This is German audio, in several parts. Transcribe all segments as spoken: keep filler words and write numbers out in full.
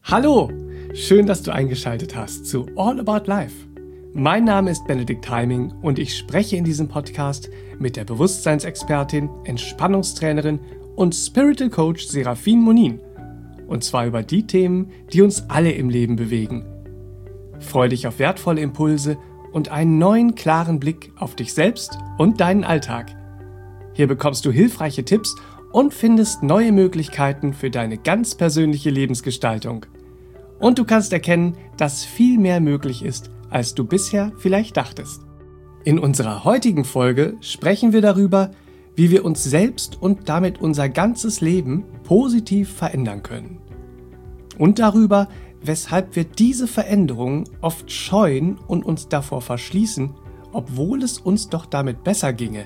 Hallo, schön, dass du eingeschaltet hast zu All About Life. Mein Name ist Benedikt Heiming und ich spreche in diesem Podcast mit der Bewusstseinsexpertin, Entspannungstrainerin und Spiritual Coach Serafin Monin. Und zwar über die Themen, die uns alle im Leben bewegen. Freu dich auf wertvolle Impulse und einen neuen, klaren Blick auf dich selbst und deinen Alltag. Hier bekommst du hilfreiche Tipps und findest neue Möglichkeiten für deine ganz persönliche Lebensgestaltung. Und du kannst erkennen, dass viel mehr möglich ist, als du bisher vielleicht dachtest. In unserer heutigen Folge sprechen wir darüber, wie wir uns selbst und damit unser ganzes Leben positiv verändern können. Und darüber, weshalb wir diese Veränderungen oft scheuen und uns davor verschließen, obwohl es uns doch damit besser ginge.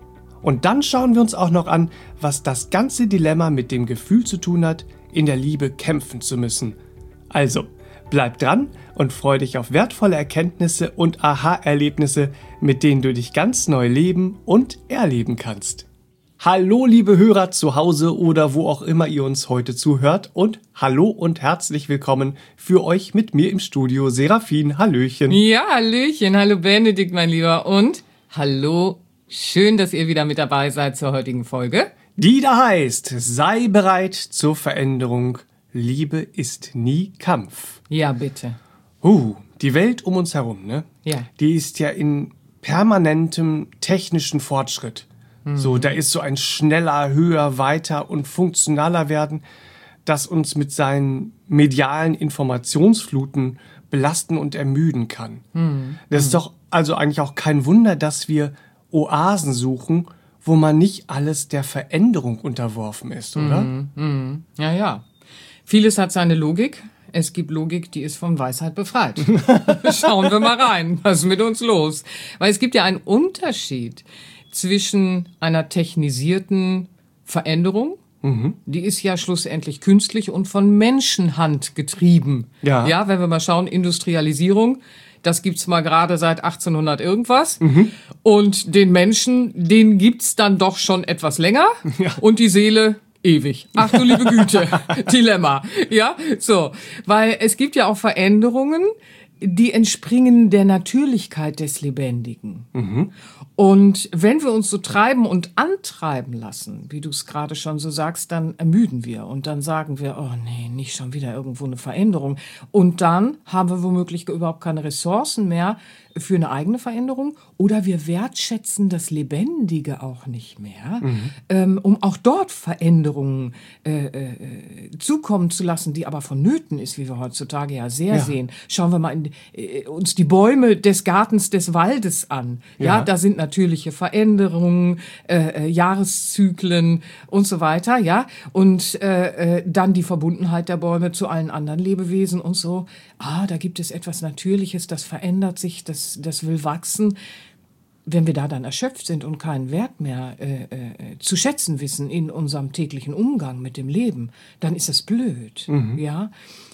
Und dann schauen wir uns auch noch an, was das ganze Dilemma mit dem Gefühl zu tun hat, in der Liebe kämpfen zu müssen. Also, bleib dran und freu dich auf wertvolle Erkenntnisse und Aha-Erlebnisse, mit denen du dich ganz neu leben und erleben kannst. Hallo liebe Hörer zu Hause oder wo auch immer ihr uns heute zuhört und hallo und herzlich willkommen für euch mit mir im Studio, Serafin. Hallöchen. Ja, Hallöchen. Hallo Benedikt, mein Lieber. Und hallo, schön, dass ihr wieder mit dabei seid zur heutigen Folge. Die da heißt, sei bereit zur Veränderung. Liebe ist nie Kampf. Ja, bitte. Uh, die Welt um uns herum, ne? Ja. Die ist ja in permanentem technischen Fortschritt. Mhm. So, da ist so ein schneller, höher, weiter und funktionaler werden, das uns mit seinen medialen Informationsfluten belasten und ermüden kann. Mhm. Das ist doch also eigentlich auch kein Wunder, dass wir Oasen suchen, wo man nicht alles der Veränderung unterworfen ist, oder? Mhm. Mhm. Ja, ja. Vieles hat seine Logik. Es gibt Logik, die ist von Weisheit befreit. Schauen wir mal rein. Was ist mit uns los? Weil es gibt ja einen Unterschied zwischen einer technisierten Veränderung, mhm. die ist ja schlussendlich künstlich und von Menschenhand getrieben. Ja. Ja, wenn wir mal schauen, Industrialisierung, das gibt's mal gerade seit achtzehnhundert irgendwas. Mhm. Und den Menschen, den gibt's dann doch schon etwas länger. Ja. Und die Seele ewig. Ach du liebe Güte. Dilemma. Ja, so. Weil es gibt ja auch Veränderungen, die entspringen der Natürlichkeit des Lebendigen. Mhm. Und wenn wir uns so treiben und antreiben lassen, wie du es gerade schon so sagst, dann ermüden wir. Und dann sagen wir, oh nee, nicht schon wieder irgendwo eine Veränderung. Und dann haben wir womöglich überhaupt keine Ressourcen mehr für eine eigene Veränderung. Oder wir wertschätzen das Lebendige auch nicht mehr, mhm. ähm, um auch dort Veränderungen äh, äh, zukommen zu lassen, die aber vonnöten ist, wie wir heutzutage ja sehr ja. sehen. Schauen wir mal in, äh, uns die Bäume des Gartens des Waldes an. Ja, ja da sind natürliche Veränderungen, äh, äh, Jahreszyklen und so weiter. Ja, und äh, äh, dann die Verbundenheit der Bäume zu allen anderen Lebewesen und so. Ah, da gibt es etwas Natürliches, das verändert sich, das, das will wachsen. Wenn wir da dann erschöpft sind und keinen Wert mehr äh, äh, zu schätzen wissen in unserem täglichen Umgang mit dem Leben, dann ist das blöd. Mhm. Ja,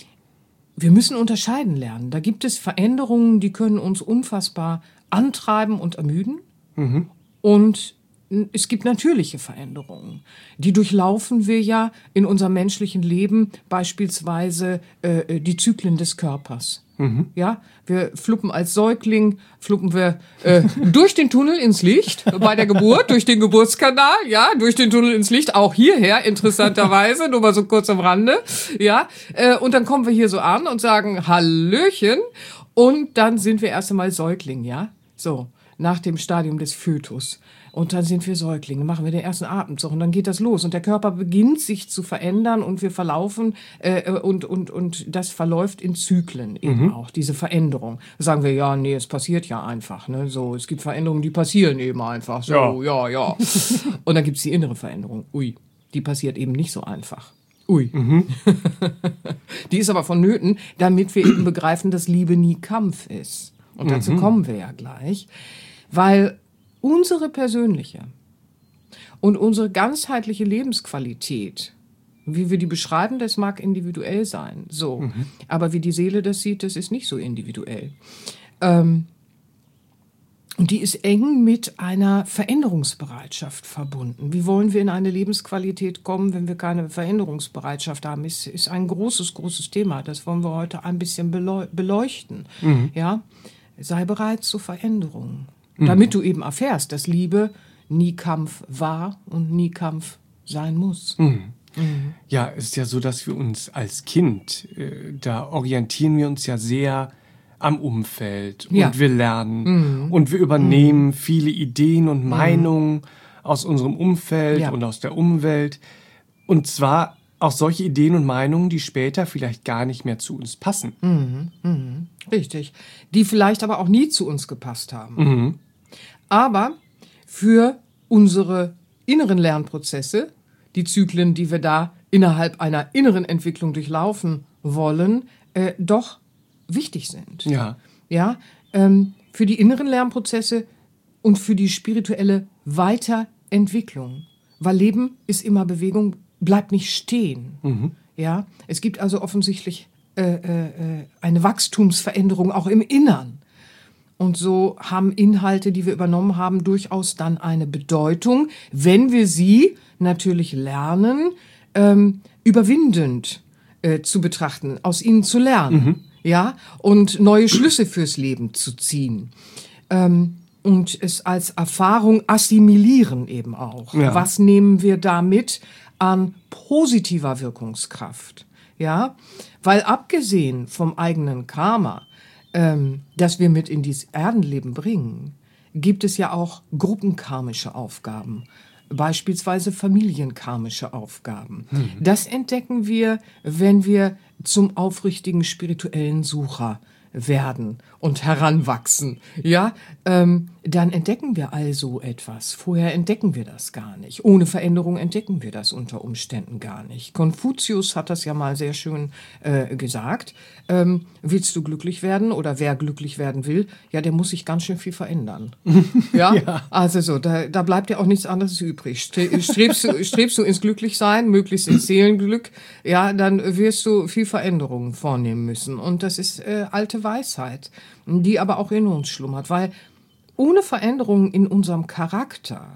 wir müssen unterscheiden lernen. Da gibt es Veränderungen, die können uns unfassbar antreiben und ermüden. Mhm. Und es gibt natürliche Veränderungen. Die durchlaufen wir ja in unserem menschlichen Leben, beispielsweise äh, die Zyklen des Körpers. Mhm. Ja, wir fluppen als Säugling, fluppen wir äh, durch den Tunnel ins Licht bei der Geburt, durch den Geburtskanal, ja, durch den Tunnel ins Licht, auch hierher, interessanterweise, nur mal so kurz am Rande, ja, äh, und dann kommen wir hier so an und sagen Hallöchen und dann sind wir erst einmal Säugling, ja, so, nach dem Stadium des Fötus. Und dann sind wir Säuglinge, machen wir den ersten Atemzug und dann geht das los. Und der Körper beginnt sich zu verändern und wir verlaufen äh, und, und, und das verläuft in Zyklen eben mhm. auch, diese Veränderung. Da sagen wir, ja, nee, es passiert ja einfach. Ne? So, es gibt Veränderungen, die passieren eben einfach. So, ja, ja. ja. Und dann gibt's die innere Veränderung. Ui, die passiert eben nicht so einfach. Ui. Mhm. Die ist aber vonnöten, damit wir eben begreifen, dass Liebe nie Kampf ist. Und dazu mhm. kommen wir ja gleich. Weil unsere persönliche und unsere ganzheitliche Lebensqualität, wie wir die beschreiben, das mag individuell sein, so. Mhm. Aber wie die Seele das sieht, das ist nicht so individuell. Ähm, Und die ist eng mit einer Veränderungsbereitschaft verbunden. Wie wollen wir in eine Lebensqualität kommen, wenn wir keine Veränderungsbereitschaft haben? Ist, ist ein großes, großes Thema. Das wollen wir heute ein bisschen beleuchten. Mhm. Ja? Sei bereit zur Veränderung. Mhm. Damit du eben erfährst, dass Liebe nie Kampf war und nie Kampf sein muss. Mhm. Mhm. Ja, es ist ja so, dass wir uns als Kind, äh, da orientieren wir uns ja sehr am Umfeld und ja. wir lernen mhm. und wir übernehmen mhm. viele Ideen und Meinungen mhm. aus unserem Umfeld ja. und aus der Umwelt. Und zwar auch solche Ideen und Meinungen, die später vielleicht gar nicht mehr zu uns passen. Mhm. Mhm. Richtig. Die vielleicht aber auch nie zu uns gepasst haben. Mhm. Aber für unsere inneren Lernprozesse, die Zyklen, die wir da innerhalb einer inneren Entwicklung durchlaufen wollen, äh, doch wichtig sind. Ja. Ja, ähm, für die inneren Lernprozesse und für die spirituelle Weiterentwicklung. Weil Leben ist immer Bewegung, bleibt nicht stehen. Mhm. Ja, es gibt also offensichtlich äh, äh, eine Wachstumsveränderung auch im Innern. Und so haben Inhalte, die wir übernommen haben, durchaus dann eine Bedeutung, wenn wir sie natürlich lernen, ähm, überwindend äh, zu betrachten, aus ihnen zu lernen. Mhm. Ja, und neue Schlüsse fürs Leben zu ziehen. Ähm, und es als Erfahrung assimilieren eben auch. Ja. Was nehmen wir damit an positiver Wirkungskraft? Ja, weil abgesehen vom eigenen Karma, ähm, das wir mit in dieses Erdenleben bringen, gibt es ja auch gruppenkarmische Aufgaben. Beispielsweise familienkarmische Aufgaben. Mhm. Das entdecken wir, wenn wir zum aufrichtigen spirituellen Sucher werden und heranwachsen. Ja, ähm, dann entdecken wir also etwas. Vorher entdecken wir das gar nicht. Ohne Veränderung entdecken wir das unter Umständen gar nicht. Konfuzius hat das ja mal sehr schön äh, gesagt. Ähm, willst du glücklich werden oder wer glücklich werden will, ja, der muss sich ganz schön viel verändern. ja? ja, also so, da, da bleibt ja auch nichts anderes übrig. Strebst du, strebst du ins Glücklichsein, möglichst ins Seelenglück, ja, dann wirst du viel Veränderungen vornehmen müssen. Und das ist äh, alte Weisheit, die aber auch in uns schlummert, weil ohne Veränderungen in unserem Charakter,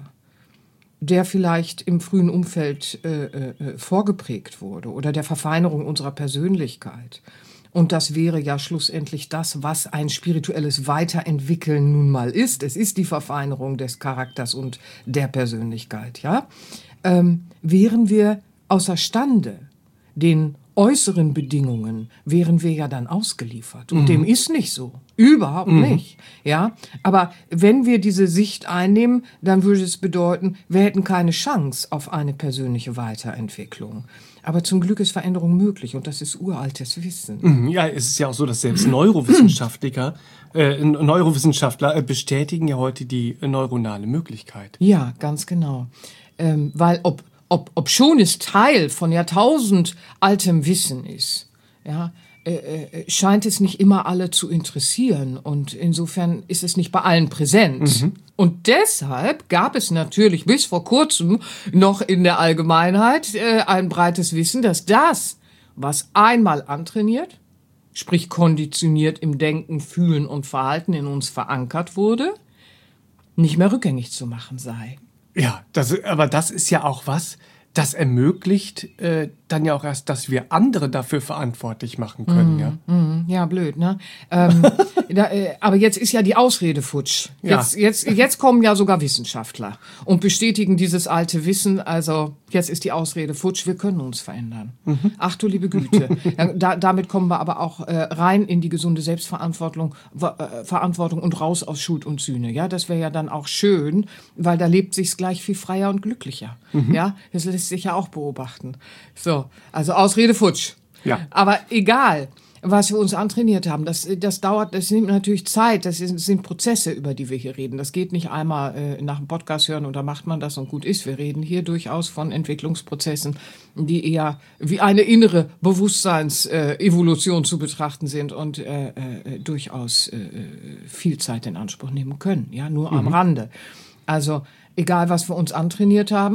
der vielleicht im frühen Umfeld äh, äh, vorgeprägt wurde oder der Verfeinerung unserer Persönlichkeit, und das wäre ja schlussendlich das, was ein spirituelles Weiterentwickeln nun mal ist. Es ist die Verfeinerung des Charakters und der Persönlichkeit, ja, ähm, wären wir außerstande, den äußeren Bedingungen wären wir ja dann ausgeliefert. Und mhm. dem ist nicht so. Überhaupt mhm. nicht. Ja, aber wenn wir diese Sicht einnehmen, dann würde es bedeuten, wir hätten keine Chance auf eine persönliche Weiterentwicklung. Aber zum Glück ist Veränderung möglich und das ist uraltes Wissen. Mhm. Ja, es ist ja auch so, dass selbst Neurowissenschaftler, äh, Neurowissenschaftler bestätigen ja heute die neuronale Möglichkeit. Ja, ganz genau. Ähm, weil ob Ob, ob schon es Teil von Jahrtausend altem Wissen ist, ja, äh, äh, scheint es nicht immer alle zu interessieren. Und insofern ist es nicht bei allen präsent. Mhm. Und deshalb gab es natürlich bis vor kurzem noch in der Allgemeinheit äh, ein breites Wissen, dass das, was einmal antrainiert, sprich konditioniert im Denken, Fühlen und Verhalten in uns verankert wurde, nicht mehr rückgängig zu machen sei. Ja, das, aber das ist ja auch was, das ermöglicht äh, dann ja auch erst, dass wir andere dafür verantwortlich machen können, mm, ja? Mm, ja, blöd, ne? Ähm, da, äh, aber jetzt ist ja die Ausrede futsch. Jetzt, ja. jetzt, jetzt kommen ja sogar Wissenschaftler und bestätigen dieses alte Wissen. Also jetzt ist die Ausrede futsch, wir können uns verändern. Mhm. Ach du liebe Güte. da, damit kommen wir aber auch äh, rein in die gesunde Selbstverantwortung äh, Verantwortung und raus aus Schuld und Sühne. Ja, das wäre ja dann auch schön, weil da lebt sich's gleich viel freier und glücklicher. Mhm. Ja, das lässt sich ja auch beobachten. So, also Ausrede futsch. Ja. Aber egal, was wir uns antrainiert haben, das, das dauert, das nimmt natürlich Zeit, das sind, das sind Prozesse, über die wir hier reden. Das geht nicht einmal äh, nach dem Podcast hören und da macht man das und gut ist. Wir reden hier durchaus von Entwicklungsprozessen, die eher wie eine innere Bewusstseinsevolution äh, zu betrachten sind und äh, äh, durchaus äh, viel Zeit in Anspruch nehmen können. Ja, nur mhm. am Rande. Also egal, was wir uns antrainiert haben,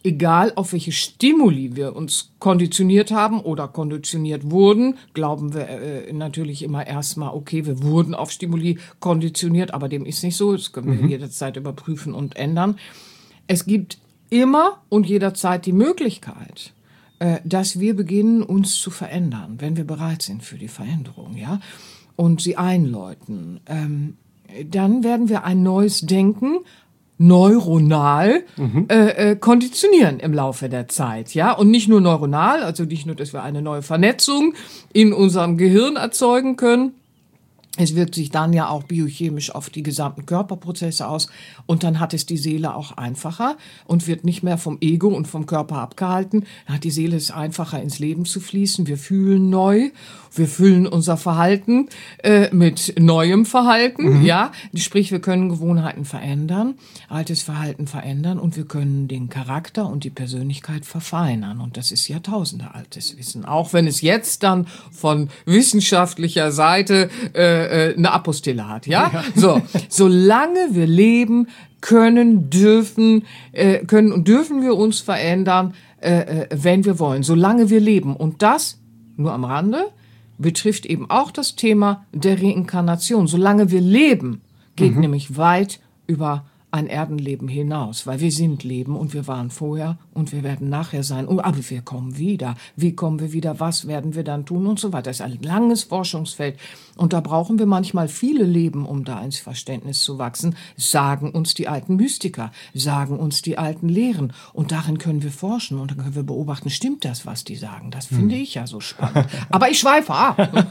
egal auf welche Stimuli wir uns konditioniert haben oder konditioniert wurden, glauben wir äh, natürlich immer erstmal, okay, wir wurden auf Stimuli konditioniert, aber dem ist nicht so. Das können wir mhm. jederzeit überprüfen und ändern. Es gibt immer und jederzeit die Möglichkeit, äh, dass wir beginnen, uns zu verändern, wenn wir bereit sind für die Veränderung, ja, und sie einläuten. Ähm, dann werden wir ein neues Denken neuronal mhm. äh, äh, konditionieren im Laufe der Zeit, ja, und nicht nur neuronal, also nicht nur, dass wir eine neue Vernetzung in unserem Gehirn erzeugen können. Es wirkt sich dann ja auch biochemisch auf die gesamten Körperprozesse aus und dann hat es die Seele auch einfacher und wird nicht mehr vom Ego und vom Körper abgehalten. Dann hat die Seele es einfacher, ins Leben zu fließen. Wir fühlen neu, wir füllen unser Verhalten äh, mit neuem Verhalten, mhm. ja. Sprich, wir können Gewohnheiten verändern, altes Verhalten verändern und wir können den Charakter und die Persönlichkeit verfeinern. Und das ist Jahrtausende altes Wissen. Auch wenn es jetzt dann von wissenschaftlicher Seite äh, eine Apostille hat, ja? ja. So, solange wir leben, können, dürfen, äh, können und dürfen wir uns verändern, äh, wenn wir wollen, solange wir leben. Und das, nur am Rande, betrifft eben auch das Thema der Reinkarnation. Solange wir leben, geht mhm. nämlich weit über ein Erdenleben hinaus, weil wir sind Leben und wir waren vorher und wir werden nachher sein. Oh, aber wir kommen wieder. Wie kommen wir wieder? Was werden wir dann tun? Und so weiter. Das ist ein langes Forschungsfeld. Und da brauchen wir manchmal viele Leben, um da ins Verständnis zu wachsen, sagen uns die alten Mystiker, sagen uns die alten Lehren. Und darin können wir forschen und dann können wir beobachten, stimmt das, was die sagen? Das hm. finde ich ja so spannend. Aber ich schweife ab.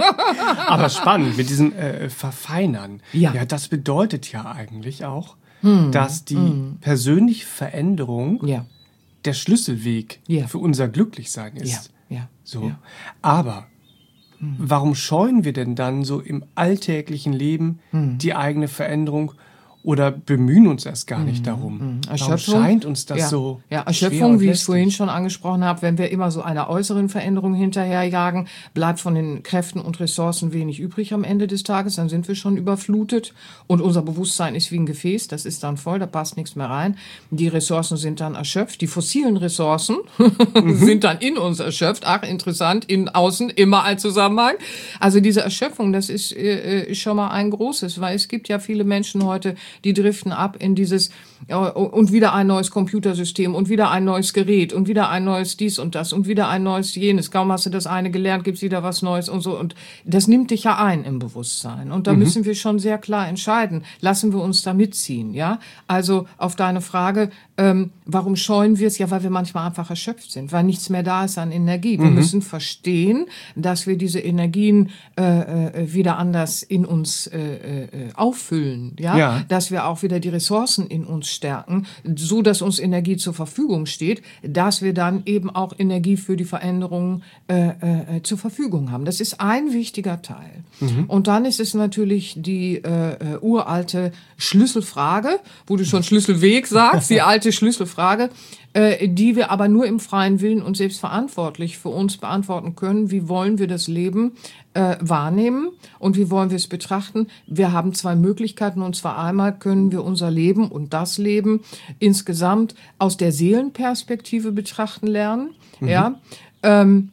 Aber spannend mit diesem äh, Verfeinern. Ja. ja, das bedeutet ja eigentlich auch, hm. dass die hm. persönliche Veränderung ja. der Schlüsselweg ja. für unser Glücklichsein ist. Ja. Ja. So. Ja. Aber hm. warum scheuen wir denn dann so im alltäglichen Leben hm. die eigene Veränderung oder bemühen uns erst gar nicht darum? Warum scheint uns das ja. so Ja, Erschöpfung, wie ich es vorhin schon angesprochen habe, wenn wir immer so einer äußeren Veränderung hinterherjagen, bleibt von den Kräften und Ressourcen wenig übrig am Ende des Tages, dann sind wir schon überflutet und unser Bewusstsein ist wie ein Gefäß, das ist dann voll, da passt nichts mehr rein. Die Ressourcen sind dann erschöpft, die fossilen Ressourcen mhm. sind dann in uns erschöpft. Ach, interessant, in außen immer ein Zusammenhang. Also diese Erschöpfung, das ist äh, schon mal ein großes, weil es gibt ja viele Menschen heute, die driften ab in dieses äh, und wieder ein neues Computersystem und wieder ein neues Gerät und wieder ein neues dies und das und wieder ein neues jenes. Kaum hast du das eine gelernt, gibt's wieder was Neues und so. Und das nimmt dich ja ein im Bewusstsein. Und da mhm. müssen wir schon sehr klar entscheiden, lassen wir uns da mitziehen, ja? Also auf deine Frage, ähm, warum scheuen wir es? Ja, weil wir manchmal einfach erschöpft sind, weil nichts mehr da ist an Energie. Wir mhm. müssen verstehen, dass wir diese Energien äh, äh, wieder anders in uns äh, äh, auffüllen, ja? ja. Dass wir auch wieder die Ressourcen in uns stärken, so dass uns Energie zur Verfügung steht, dass wir dann eben auch Energie für die Veränderungen äh, äh, zur Verfügung haben. Das ist ein wichtiger Teil. Mhm. Und dann ist es natürlich die äh, uralte Schlüsselfrage, wo du schon Schlüsselweg sagst, die alte Schlüsselfrage, äh, die wir aber nur im freien Willen und selbstverantwortlich für uns beantworten können. Wie wollen wir das Leben äh, wahrnehmen und wie wollen wir es betrachten? Wir haben zwei Möglichkeiten, und zwar einmal können wir unser Leben und das Leben insgesamt aus der Seelenperspektive betrachten lernen. Mhm. Ja, ähm,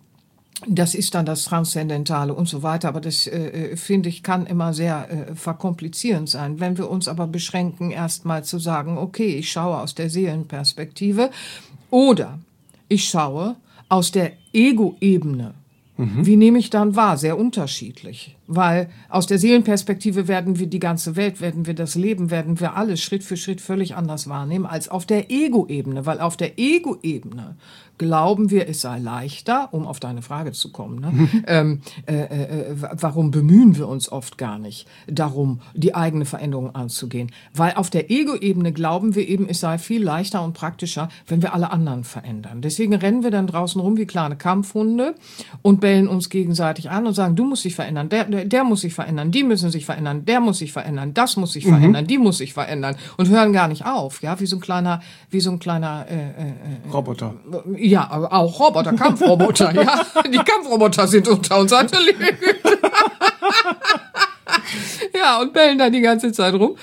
das ist dann das Transzendentale und so weiter, aber das, äh, finde ich, kann immer sehr äh, verkomplizierend sein. Wenn wir uns aber beschränken, erstmal zu sagen, okay, ich schaue aus der Seelenperspektive oder ich schaue aus der Ego-Ebene. Mhm. Wie nehme ich dann wahr? Sehr unterschiedlich. Weil aus der Seelenperspektive werden wir die ganze Welt, werden wir das Leben, werden wir alles Schritt für Schritt völlig anders wahrnehmen als auf der Ego-Ebene. Weil auf der Ego-Ebene glauben wir, es sei leichter, um auf deine Frage zu kommen, ne? Mhm. ähm, äh, äh, warum bemühen wir uns oft gar nicht darum, die eigene Veränderung anzugehen? Weil auf der Ego-Ebene glauben wir eben, es sei viel leichter und praktischer, wenn wir alle anderen verändern. Deswegen rennen wir dann draußen rum wie kleine Kampfhunde und bellen uns gegenseitig an und sagen, du musst dich verändern, der, der, der muss sich verändern, die müssen sich verändern, der muss sich verändern, das muss sich mhm. verändern, die muss sich verändern und hören gar nicht auf, ja, wie so ein kleiner, wie so ein kleiner äh, äh, Roboter. Ja, aber auch Roboter, Kampfroboter, ja. Die Kampfroboter sind unter uns Atelier. Ja, und bellen da die ganze Zeit rum.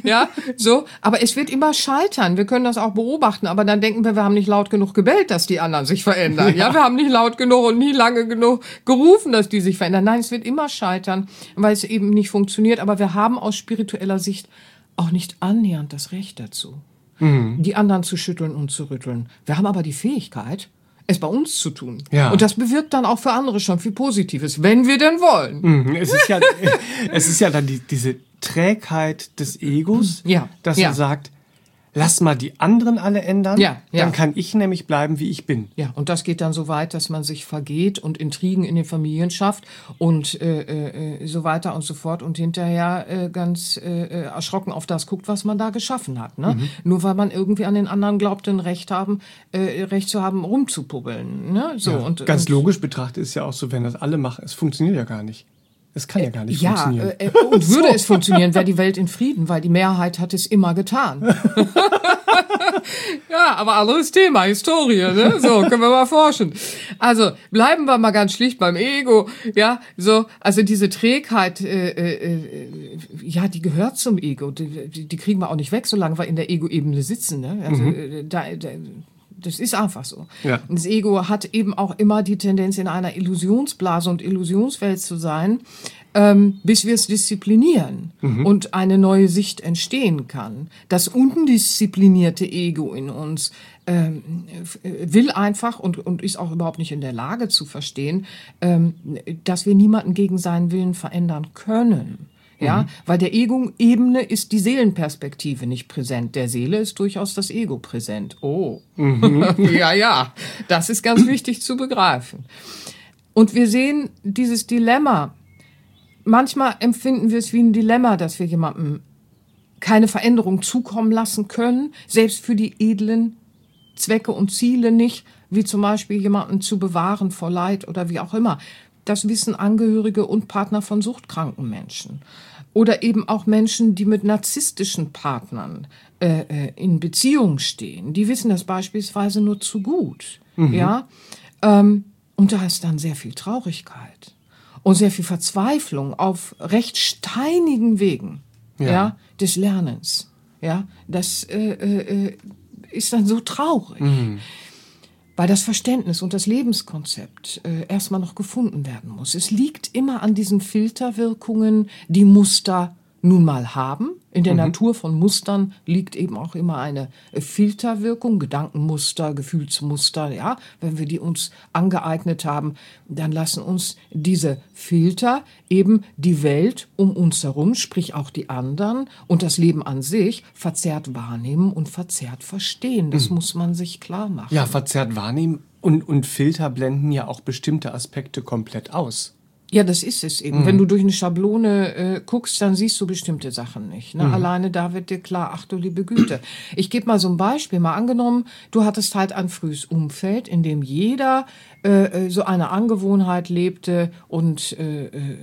Ja, so. Aber es wird immer scheitern. Wir können das auch beobachten. Aber dann denken wir, wir haben nicht laut genug gebellt, dass die anderen sich verändern. Ja, ja wir haben nicht laut genug und nie lange genug gerufen, dass die sich verändern. Nein, es wird immer scheitern, weil es eben nicht funktioniert. Aber wir haben aus spiritueller Sicht auch nicht annähernd das Recht dazu, mhm. die anderen zu schütteln und zu rütteln. Wir haben aber die Fähigkeit, es bei uns zu tun. Ja. Und das bewirkt dann auch für andere schon viel Positives, wenn wir denn wollen. Mhm. Es ist ja, es ist ja dann die, diese Trägheit des Egos, ja. dass ja. er sagt, lass mal die anderen alle ändern, ja, ja. dann kann ich nämlich bleiben, wie ich bin. Ja, und das geht dann so weit, dass man sich vergeht und Intrigen in den Familien schafft und äh, äh, so weiter und so fort und hinterher äh, ganz äh, erschrocken auf das guckt, was man da geschaffen hat. Ne? Mhm. Nur weil man irgendwie an den anderen glaubt, ein Recht haben, äh, Recht zu haben, rumzupubbeln. Ne? So, ja, und, ganz und, logisch betrachtet ist ja auch so, wenn das alle machen, es funktioniert ja gar nicht. Es kann ja gar nicht ja, funktionieren. Äh, und würde so. es funktionieren, wäre die Welt in Frieden, weil die Mehrheit hat es immer getan. Ja, aber anderes Thema, Historie, ne? So, können wir mal forschen. Also, bleiben wir mal ganz schlicht beim Ego, ja, so, also diese Trägheit, äh, äh, ja, die gehört zum Ego, die, die kriegen wir auch nicht weg, solange wir in der Ego-Ebene sitzen, ne? Also, mhm. da, da Das ist einfach so. Ja. Das Ego hat eben auch immer die Tendenz, in einer Illusionsblase und Illusionswelt zu sein, ähm, bis wir es disziplinieren mhm. und eine neue Sicht entstehen kann. Das undisziplinierte Ego in uns ähm, will einfach und, und ist auch überhaupt nicht in der Lage zu verstehen, ähm, dass wir niemanden gegen seinen Willen verändern können. Ja, mhm. weil der Ego-Ebene ist die Seelenperspektive nicht präsent. Der Seele ist durchaus das Ego präsent. Oh, mhm. ja, ja, das ist ganz wichtig zu begreifen. Und wir sehen dieses Dilemma. Manchmal empfinden wir es wie ein Dilemma, dass wir jemandem keine Veränderung zukommen lassen können, selbst für die edlen Zwecke und Ziele nicht, wie zum Beispiel jemanden zu bewahren vor Leid oder wie auch immer. Das wissen Angehörige und Partner von suchtkranken Menschen. Oder eben auch Menschen, die mit narzisstischen Partnern äh, in Beziehung stehen. Die wissen das beispielsweise nur zu gut. Mhm. Ja? Ähm, und da ist dann sehr viel Traurigkeit und sehr viel Verzweiflung auf recht steinigen Wegen ja. Ja, des Lernens. Ja? Das äh, äh, ist dann so traurig. Mhm. Weil das Verständnis und das Lebenskonzept äh, erstmal noch gefunden werden muss. Es liegt immer an diesen Filterwirkungen, die Muster nun mal haben. In der mhm. Natur von Mustern liegt eben auch immer eine Filterwirkung, Gedankenmuster, Gefühlsmuster. Ja, wenn wir die uns angeeignet haben, dann lassen uns diese Filter eben die Welt um uns herum, sprich auch die anderen und das Leben an sich verzerrt wahrnehmen und verzerrt verstehen. Das mhm. muss man sich klar machen. Ja, verzerrt wahrnehmen und, und Filter blenden ja auch bestimmte Aspekte komplett aus. Ja, das ist es eben. Mhm. Wenn du durch eine Schablone äh, guckst, dann siehst du bestimmte Sachen nicht. Ne? Mhm. Alleine da wird dir klar, ach du liebe Güte. Ich gebe mal so ein Beispiel. Mal angenommen, du hattest halt ein frühes Umfeld, in dem jeder äh, so eine Angewohnheit lebte und äh, äh,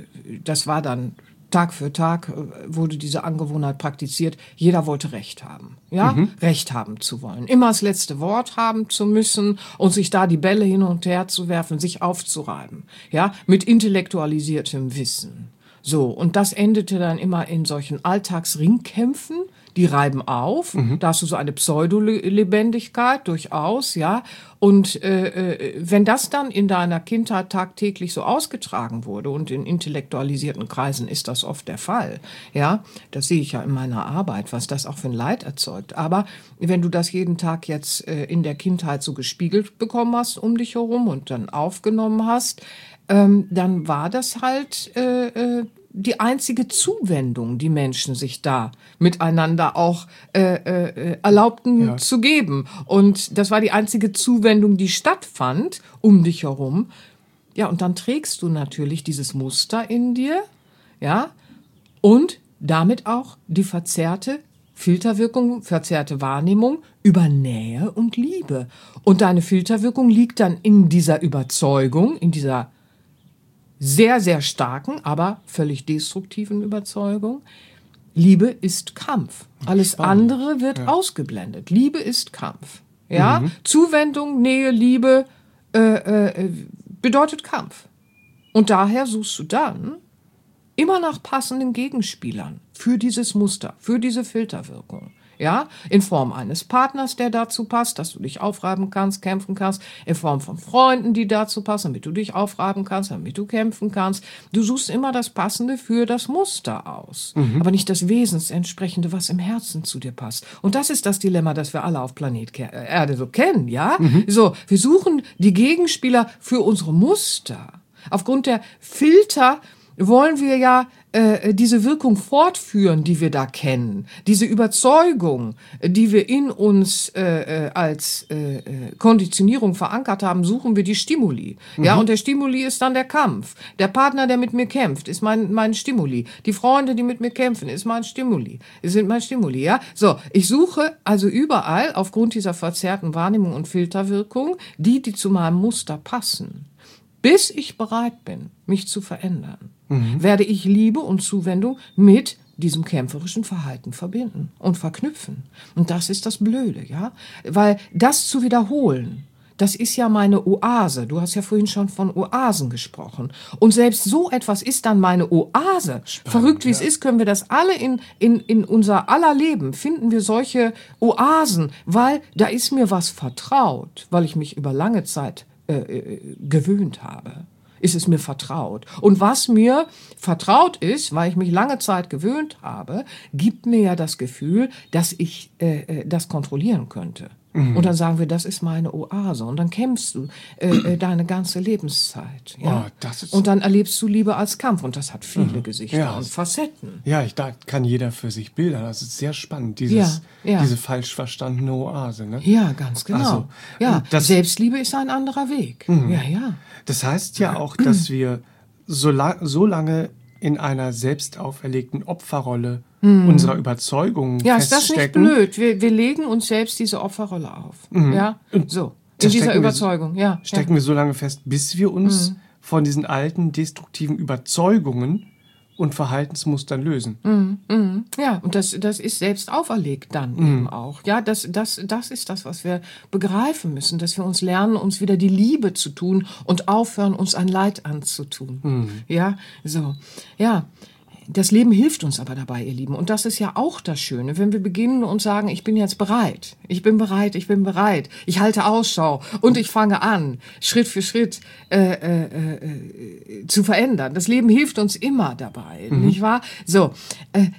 das war dann Tag für Tag wurde diese Angewohnheit praktiziert. Jeder wollte Recht haben, ja, mhm. Recht haben zu wollen, immer das letzte Wort haben zu müssen und sich da die Bälle hin und her zu werfen, sich aufzureiben, ja, mit intellektualisiertem Wissen. So, und das endete dann immer in solchen Alltagsringkämpfen, die reiben auf, mhm. da hast du so eine Pseudo-Lebendigkeit durchaus, ja, und äh, wenn das dann in deiner Kindheit tagtäglich so ausgetragen wurde und in intellektualisierten Kreisen ist das oft der Fall, ja, das sehe ich ja in meiner Arbeit, was das auch für ein Leid erzeugt, aber wenn du das jeden Tag jetzt äh, in der Kindheit so gespiegelt bekommen hast um dich herum und dann aufgenommen hast, ähm, dann war das halt äh, äh, die einzige Zuwendung, die Menschen sich da miteinander auch äh, äh, erlaubten ja. zu geben. Und das war die einzige Zuwendung, die stattfand um dich herum. Ja, und dann trägst du natürlich dieses Muster in dir, ja, und damit auch die verzerrte Filterwirkung, verzerrte Wahrnehmung über Nähe und Liebe. Und deine Filterwirkung liegt dann in dieser Überzeugung, in dieser sehr, sehr starken, aber völlig destruktiven Überzeugung. Liebe ist Kampf. Alles Spannend. andere wird ja. ausgeblendet. Liebe ist Kampf. Ja? Mhm. Zuwendung, Nähe, Liebe äh, äh, bedeutet Kampf. Und daher suchst du dann immer nach passenden Gegenspielern für dieses Muster, für diese Filterwirkung. Ja, in Form eines Partners, der dazu passt, dass du dich aufreiben kannst, kämpfen kannst, in Form von Freunden, die dazu passen, damit du dich aufreiben kannst, damit du kämpfen kannst. Du suchst immer das Passende für das Muster aus, mhm. aber nicht das Wesensentsprechende, was im Herzen zu dir passt. Und das ist das Dilemma, das wir alle auf Planet Erde so kennen, ja? Mhm. So, wir suchen die Gegenspieler für unsere Muster. Aufgrund der Filter wollen wir ja äh, diese Wirkung fortführen, die wir da kennen, diese Überzeugung, die wir in uns äh, als äh, Konditionierung verankert haben, suchen wir die Stimuli. Mhm. Ja, und der Stimuli ist dann der Kampf. Der Partner, der mit mir kämpft, ist mein mein Stimuli. Die Freunde, die mit mir kämpfen, ist mein Stimuli, sind mein Stimuli. Ja, so, ich suche also überall aufgrund dieser verzerrten Wahrnehmung und Filterwirkung die, die zu meinem Muster passen. Bis ich bereit bin, mich zu verändern, mhm. werde ich Liebe und Zuwendung mit diesem kämpferischen Verhalten verbinden und verknüpfen. Und das ist das Blöde, ja? Weil das zu wiederholen, das ist ja meine Oase. Du hast ja vorhin schon von Oasen gesprochen. Und selbst so etwas ist dann meine Oase. Spannend, verrückt wie ja. es ist, können wir das alle in, in, in unser aller Leben, finden wir solche Oasen, weil da ist mir was vertraut, weil ich mich über lange Zeit Äh, gewöhnt habe, ist es mir vertraut. Und was mir vertraut ist, weil ich mich lange Zeit gewöhnt habe, gibt mir ja das Gefühl, dass ich äh, das kontrollieren könnte. Mhm. Und dann sagen wir, das ist meine Oase. Und dann kämpfst du äh, deine ganze Lebenszeit. Ja? Oh, das ist und dann erlebst du Liebe als Kampf. Und das hat viele mhm. Gesichter ja. und Facetten. Ja, ich, da kann jeder für sich bildern. Das ist sehr spannend, dieses, ja, ja. diese falsch verstandene Oase. Ne? Ja, ganz genau. Also, ja, das, Selbstliebe ist ein anderer Weg. Mhm. Ja, ja. Das heißt ja auch, dass wir so, la- so lange in einer selbst auferlegten Opferrolle hm. unserer Überzeugung ja, feststecken. Ja, ist das nicht blöd? Wir, wir legen uns selbst diese Opferrolle auf. Mhm. Ja, so. In dieser Überzeugung, wir, ja. Stecken ja. wir so lange fest, bis wir uns mhm. von diesen alten, destruktiven Überzeugungen und Verhaltensmustern lösen. Mhm. Mhm. Ja, und das, das ist selbst auferlegt dann mhm. eben auch. Ja, das, das, das ist das, was wir begreifen müssen, dass wir uns lernen, uns wieder die Liebe zu tun und aufhören, uns ein Leid anzutun. Mhm. Ja, so. Ja. Das Leben hilft uns aber dabei, ihr Lieben. Und das ist ja auch das Schöne, wenn wir beginnen und sagen, ich bin jetzt bereit. Ich bin bereit, ich bin bereit. Ich halte Ausschau und ich fange an, Schritt für Schritt äh, äh, äh, zu verändern. Das Leben hilft uns immer dabei, mhm. nicht wahr? So, äh,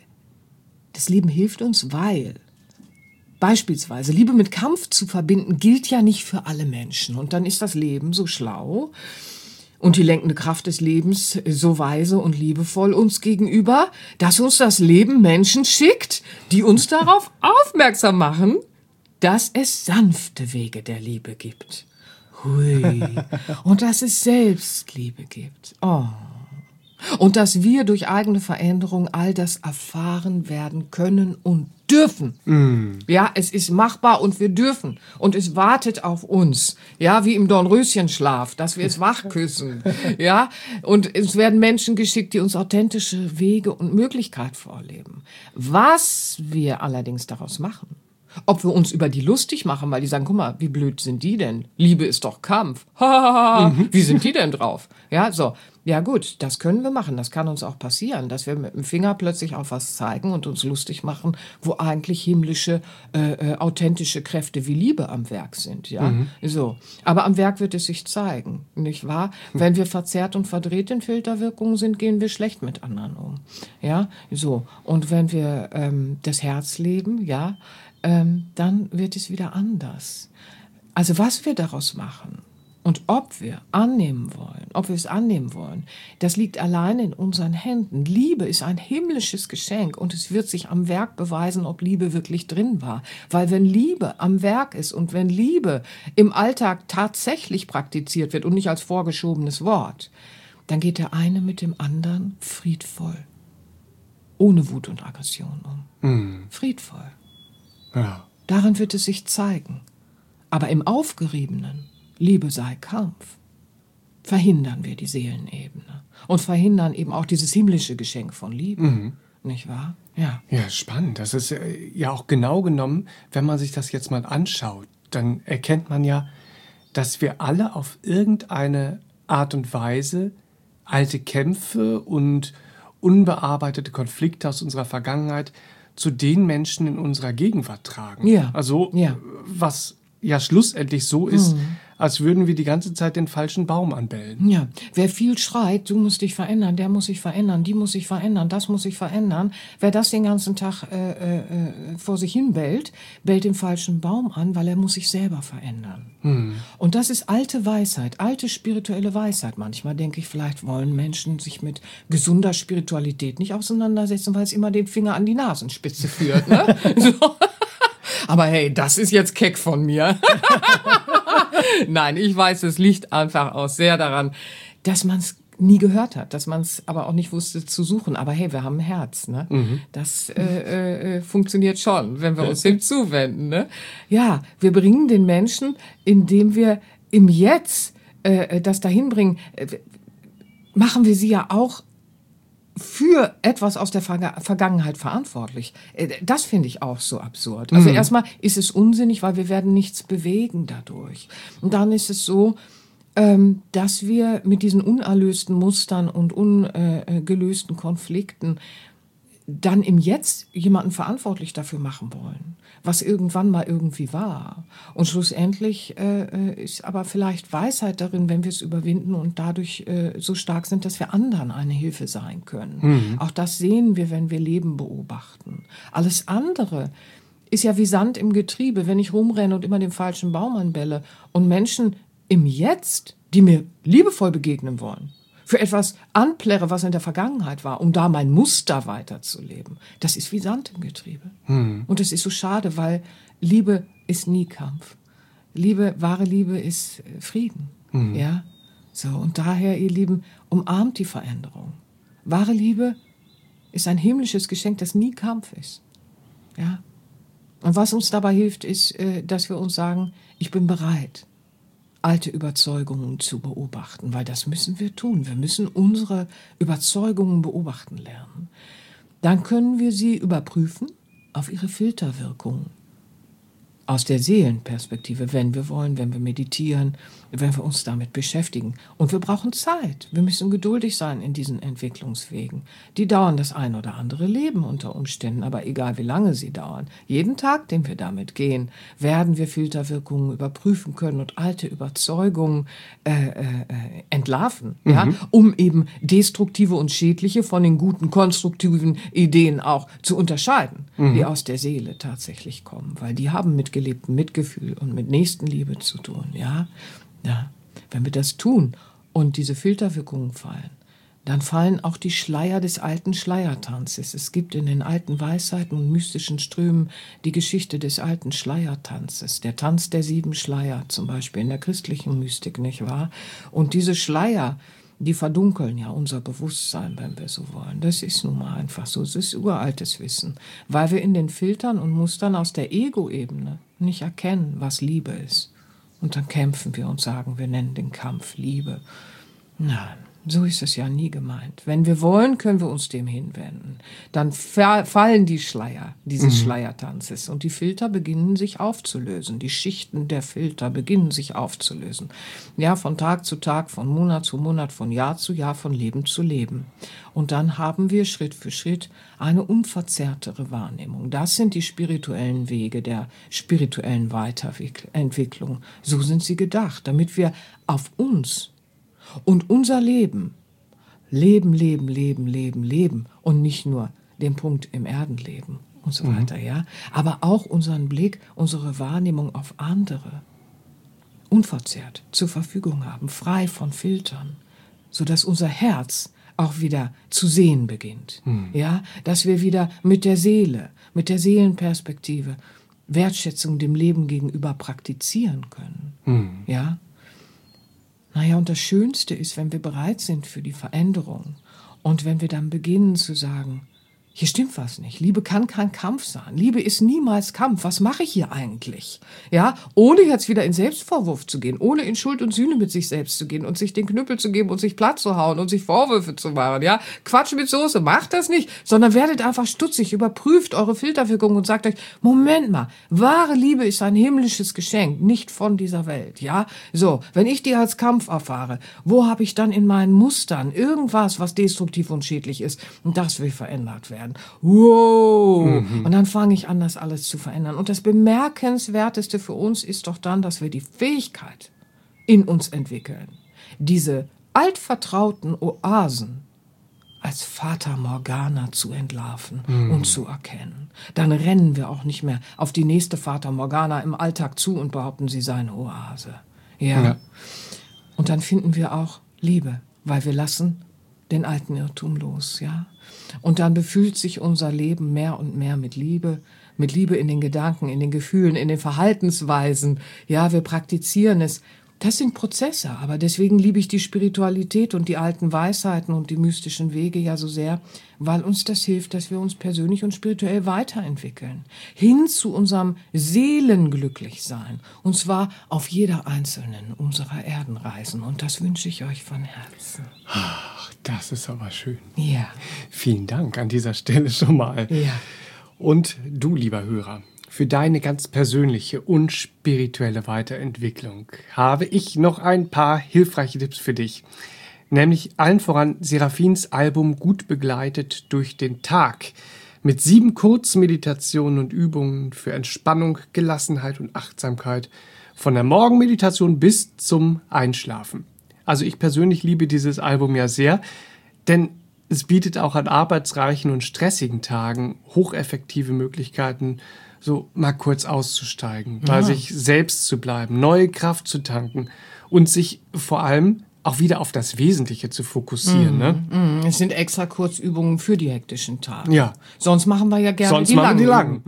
das Leben hilft uns, weil beispielsweise Liebe mit Kampf zu verbinden, gilt ja nicht für alle Menschen. Und dann ist das Leben so schlau und die lenkende Kraft des Lebens so weise und liebevoll uns gegenüber, dass uns das Leben Menschen schickt, die uns darauf aufmerksam machen, dass es sanfte Wege der Liebe gibt. Hui. Und dass es Selbstliebe gibt. Oh. Und dass wir durch eigene Veränderung all das erfahren werden können und dürfen. Mm. Ja, es ist machbar und wir dürfen. Und es wartet auf uns. Ja, wie im Dornröschenschlaf, dass wir es wachküssen. Ja, und es werden Menschen geschickt, die uns authentische Wege und Möglichkeiten vorleben. Was wir allerdings daraus machen, ob wir uns über die lustig machen, weil die sagen, guck mal, wie blöd sind die denn? Liebe ist doch Kampf. Mhm. Wie sind die denn drauf? Ja, so. Ja gut, das können wir machen. Das kann uns auch passieren, dass wir mit dem Finger plötzlich auf was zeigen und uns lustig machen, wo eigentlich himmlische, äh, äh, authentische Kräfte wie Liebe am Werk sind. Ja, mhm. so. Aber am Werk wird es sich zeigen, nicht wahr? Mhm. Wenn wir verzerrt und verdreht in Filterwirkungen sind, gehen wir schlecht mit anderen um. Ja, so. Und wenn wir ähm, das Herz leben, ja, ähm, dann wird es wieder anders. Also was wir daraus machen und ob wir annehmen wollen, ob wir es annehmen wollen, das liegt allein in unseren Händen. Liebe ist ein himmlisches Geschenk und es wird sich am Werk beweisen, ob Liebe wirklich drin war. Weil wenn Liebe am Werk ist und wenn Liebe im Alltag tatsächlich praktiziert wird und nicht als vorgeschobenes Wort, dann geht der eine mit dem anderen friedvoll, ohne Wut und Aggression um. Mhm. Friedvoll. Ja. Darin wird es sich zeigen. Aber im Aufgeriebenen, Liebe sei Kampf, verhindern wir die Seelenebene und verhindern eben auch dieses himmlische Geschenk von Liebe. Mhm. Nicht wahr? Ja. Ja, spannend. Das ist ja auch genau genommen, wenn man sich das jetzt mal anschaut, dann erkennt man ja, dass wir alle auf irgendeine Art und Weise alte Kämpfe und unbearbeitete Konflikte aus unserer Vergangenheit zu den Menschen in unserer Gegenwart tragen. Ja. Also Ja. was ja schlussendlich so ist, Mhm. als würden wir die ganze Zeit den falschen Baum anbellen. Ja, wer viel schreit, du musst dich verändern, der muss sich verändern, die muss sich verändern, das muss sich verändern. Wer das den ganzen Tag äh, äh, vor sich hin bellt, bellt den falschen Baum an, weil er muss sich selber verändern. Hm. Und das ist alte Weisheit, alte spirituelle Weisheit. Manchmal denke ich, vielleicht wollen Menschen sich mit gesunder Spiritualität nicht auseinandersetzen, weil es immer den Finger an die Nasenspitze führt. Ne? So. Aber hey, das ist jetzt keck von mir. Nein, ich weiß, es liegt einfach auch sehr daran, dass man es nie gehört hat, dass man es aber auch nicht wusste zu suchen. Aber hey, wir haben ein Herz, ne? Mhm. Das äh, äh, funktioniert schon, wenn wir uns dem zuwenden, ne? Ja, wir bringen den Menschen, indem wir im Jetzt äh, das dahin bringen, äh, machen wir sie ja auch für etwas aus der Verga- Vergangenheit verantwortlich. Das finde ich auch so absurd. Also mhm. erstmal ist es unsinnig, weil wir werden nichts bewegen dadurch. Und dann ist es so, ähm, dass wir mit diesen unerlösten Mustern und ungelösten Konflikten dann im Jetzt jemanden verantwortlich dafür machen wollen, was irgendwann mal irgendwie war. Und schlussendlich äh, ist aber vielleicht Weisheit darin, wenn wir es überwinden und dadurch äh, so stark sind, dass wir anderen eine Hilfe sein können. Mhm. Auch das sehen wir, wenn wir Leben beobachten. Alles andere ist ja wie Sand im Getriebe, wenn ich rumrenne und immer den falschen Baum anbelle und Menschen im Jetzt, die mir liebevoll begegnen wollen, für etwas anplärre, was in der Vergangenheit war, um da mein Muster weiterzuleben. Das ist wie Sand im Getriebe. Hm. Und das ist so schade, weil Liebe ist nie Kampf. Liebe, wahre Liebe ist Frieden. Hm. Ja? So, und daher, ihr Lieben, umarmt die Veränderung. Wahre Liebe ist ein himmlisches Geschenk, das nie Kampf ist. Ja? Und was uns dabei hilft, ist, dass wir uns sagen, ich bin bereit, alte Überzeugungen zu beobachten, weil das müssen wir tun. Wir müssen unsere Überzeugungen beobachten lernen. Dann können wir sie überprüfen auf ihre Filterwirkungen. Aus der Seelenperspektive, wenn wir wollen, wenn wir meditieren, wenn wir uns damit beschäftigen. Und wir brauchen Zeit. Wir müssen geduldig sein in diesen Entwicklungswegen. Die dauern das ein oder andere Leben unter Umständen, aber egal wie lange sie dauern. Jeden Tag, den wir damit gehen, werden wir Filterwirkungen überprüfen können und alte Überzeugungen äh, äh, entlarven, mhm. ja, um eben destruktive und schädliche von den guten, konstruktiven Ideen auch zu unterscheiden, mhm. die aus der Seele tatsächlich kommen, weil die haben mit gelebtem Mitgefühl und mit Nächstenliebe zu tun, ja. Ja, wenn wir das tun und diese Filterwirkungen fallen, dann fallen auch die Schleier des alten Schleiertanzes. Es gibt in den alten Weisheiten und mystischen Strömen die Geschichte des alten Schleiertanzes, der Tanz der sieben Schleier, zum Beispiel in der christlichen Mystik, nicht wahr? Und diese Schleier, die verdunkeln ja unser Bewusstsein, wenn wir so wollen. Das ist nun mal einfach so. Es ist uraltes Wissen, weil wir in den Filtern und Mustern aus der Ego-Ebene nicht erkennen, was Liebe ist. Und dann kämpfen wir und sagen, wir nennen den Kampf Liebe. Nein, so ist es ja nie gemeint. Wenn wir wollen, können wir uns dem hinwenden. Dann fallen die Schleier dieses mhm. Schleiertanzes und die Filter beginnen sich aufzulösen. Die Schichten der Filter beginnen sich aufzulösen. Ja, von Tag zu Tag, von Monat zu Monat, von Jahr zu Jahr, von Leben zu Leben. Und dann haben wir Schritt für Schritt eine unverzerrtere Wahrnehmung. Das sind die spirituellen Wege der spirituellen Weiterentwicklung. So sind sie gedacht, damit wir auf uns und unser Leben, Leben, Leben, Leben, Leben, Leben und nicht nur den Punkt im Erdenleben und so mhm. weiter, ja, aber auch unseren Blick, unsere Wahrnehmung auf andere unverzerrt zur Verfügung haben, frei von Filtern, sodass unser Herz auch wieder zu sehen beginnt, mhm. ja, dass wir wieder mit der Seele, mit der Seelenperspektive Wertschätzung dem Leben gegenüber praktizieren können, mhm. ja. Naja, und das Schönste ist, wenn wir bereit sind für die Veränderung und wenn wir dann beginnen zu sagen, hier stimmt was nicht. Liebe kann kein Kampf sein. Liebe ist niemals Kampf. Was mache ich hier eigentlich? Ja, ohne jetzt wieder in Selbstvorwurf zu gehen, ohne in Schuld und Sühne mit sich selbst zu gehen und sich den Knüppel zu geben und sich platt zu hauen und sich Vorwürfe zu machen. Ja, Quatsch mit Soße, macht das nicht, sondern werdet einfach stutzig, überprüft eure Filterwirkung und sagt euch, Moment mal, wahre Liebe ist ein himmlisches Geschenk, nicht von dieser Welt. Ja, so, wenn ich die als Kampf erfahre, wo habe ich dann in meinen Mustern irgendwas, was destruktiv und schädlich ist? Und das will verändert werden. Wow! Mhm. Und dann fange ich an, das alles zu verändern. Und das Bemerkenswerteste für uns ist doch dann, dass wir die Fähigkeit in uns entwickeln, diese altvertrauten Oasen als Fata Morgana zu entlarven mhm. und zu erkennen. Dann rennen wir auch nicht mehr auf die nächste Fata Morgana im Alltag zu und behaupten, sie sei eine Oase. Ja. ja. Und dann finden wir auch Liebe, weil wir lassen den alten Irrtum los, ja. Und dann befühlt sich unser Leben mehr und mehr mit Liebe, mit Liebe in den Gedanken, in den Gefühlen, in den Verhaltensweisen. Ja, wir praktizieren es. Das sind Prozesse, aber deswegen liebe ich die Spiritualität und die alten Weisheiten und die mystischen Wege ja so sehr, weil uns das hilft, dass wir uns persönlich und spirituell weiterentwickeln. Hin zu unserem Seelenglücklichsein. Und zwar auf jeder einzelnen unserer Erdenreisen. Und das wünsche ich euch von Herzen. Ach, das ist aber schön. Ja. Vielen Dank an dieser Stelle schon mal. Ja. Und du, lieber Hörer, für deine ganz persönliche und spirituelle Weiterentwicklung habe ich noch ein paar hilfreiche Tipps für dich. Nämlich allen voran Seraphins Album Gut begleitet durch den Tag mit sieben Kurzmeditationen und Übungen für Entspannung, Gelassenheit und Achtsamkeit von der Morgenmeditation bis zum Einschlafen. Also ich persönlich liebe dieses Album ja sehr, denn es bietet auch an arbeitsreichen und stressigen Tagen hocheffektive Möglichkeiten, so mal kurz auszusteigen, bei ja. sich selbst zu bleiben, neue Kraft zu tanken und sich vor allem auch wieder auf das Wesentliche zu fokussieren. Mm, ne? Mm, es sind extra Kurzübungen für die hektischen Tage. Ja. Sonst machen wir ja gerne Sonst die machen langen. Die langen.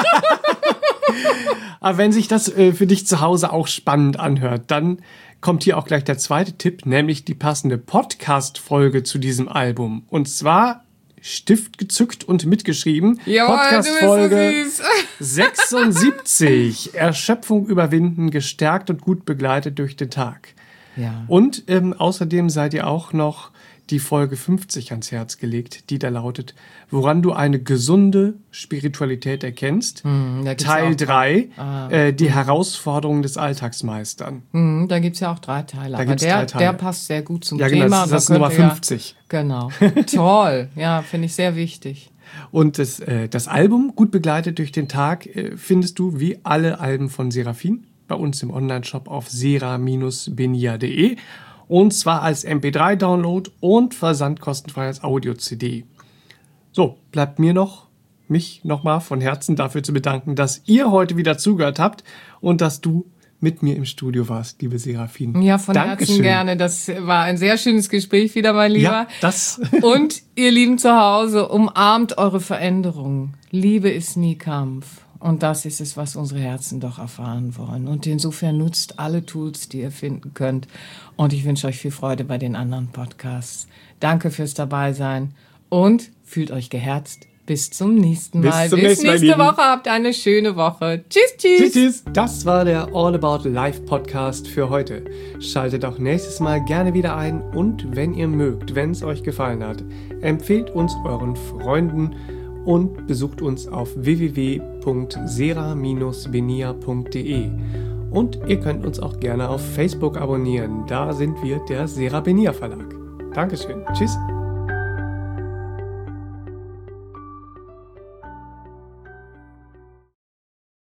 Aber wenn sich das äh, für dich zu Hause auch spannend anhört, dann kommt hier auch gleich der zweite Tipp, nämlich die passende Podcast-Folge zu diesem Album. Und zwar Stift gezückt und mitgeschrieben. Podcast-Folge sechsundsiebzig. Erschöpfung überwinden, gestärkt und gut begleitet durch den Tag. Ja. Und ähm, außerdem seid ihr auch noch die Folge fünfzig ans Herz gelegt, die da lautet, woran du eine gesunde Spiritualität erkennst. Hm, Teil drei, ah, äh, die hm. Herausforderungen des Alltags meistern. Hm, da gibt es ja auch drei Teile. Da aber der, drei Teile. der passt sehr gut zum ja, Thema. Genau, das, das ist Nummer fünfzig. Ja, genau. Toll. Ja, finde ich sehr wichtig. Und das, äh, das Album, gut begleitet durch den Tag, äh, findest du wie alle Alben von Seraphin bei uns im Onlineshop auf sera Bindestrich benia punkt de. Und zwar als M P drei Download und versandkostenfrei als Audio-C D. So, bleibt mir noch, mich nochmal von Herzen dafür zu bedanken, dass ihr heute wieder zugehört habt und dass du mit mir im Studio warst, liebe Seraphin. Ja, von Dankeschön. Herzen gerne. Das war ein sehr schönes Gespräch wieder, mein Lieber. Ja, das. Und ihr Lieben zu Hause, umarmt eure Veränderungen. Liebe ist nie Kampf. Und das ist es, was unsere Herzen doch erfahren wollen. Und insofern nutzt alle Tools, die ihr finden könnt. Und ich wünsche euch viel Freude bei den anderen Podcasts. Danke fürs Dabeisein und fühlt euch geherzt. Bis zum nächsten Mal. Bis, zum Bis nächsten nächste Mal, Woche. Habt eine schöne Woche. Tschüss, tschüss. Tschüss, tschüss. Das war der All About Life Podcast für heute. Schaltet auch nächstes Mal gerne wieder ein. Und wenn ihr mögt, wenn es euch gefallen hat, empfehlt uns euren Freunden und besucht uns auf w w w punkt sera Bindestrich benia punkt de. Und ihr könnt uns auch gerne auf Facebook abonnieren. Da sind wir der Sera Benia Verlag. Dankeschön. Tschüss.